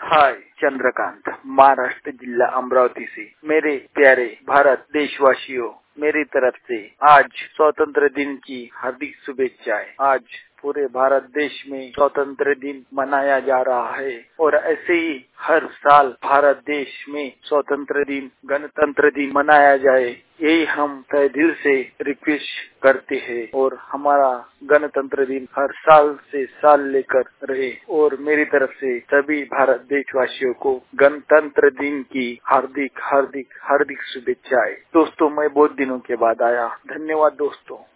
हाय, चंद्रकांत, महाराष्ट्र जिला अमरावती से। मेरे प्यारे भारत देशवासियों, मेरी तरफ से आज स्वतंत्र दिन की हार्दिक शुभेच्छाएं। आज पूरे भारत देश में स्वतंत्र दिन मनाया जा रहा है और ऐसे ही हर साल भारत देश में स्वतंत्र दिन, गणतंत्र दिन मनाया जाए, यही हम तहे दिल से रिक्वेस्ट करते हैं और हमारा गणतंत्र दिन हर साल से साल लेकर रहे। और मेरी तरफ से सभी भारत देशवासियों को गणतंत्र दिन की हार्दिक हार्दिक हार्दिक शुभेच्छाएं। दोस्तों, मैं बहुत दिनों के बाद आया। धन्यवाद दोस्तों।